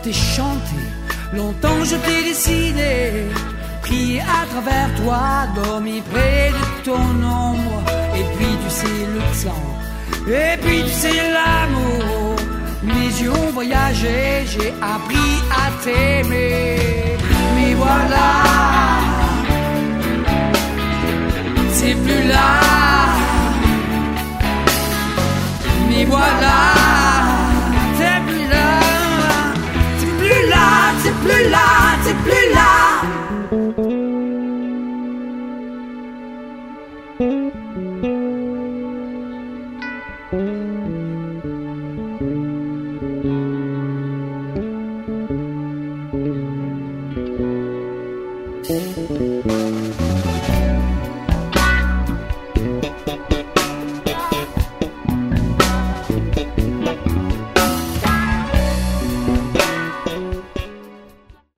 t'ai chanté, longtemps je t'ai dessiné, prié à travers toi, dormi près de ton ombre. Et puis tu sais le temps, et puis tu sais l'amour. Mes yeux ont voyagé, j'ai appris à t'aimer. Mais voilà, c'est plus là. Mais voilà, c'est plus là. C'est plus là, c'est plus là, c'est plus là.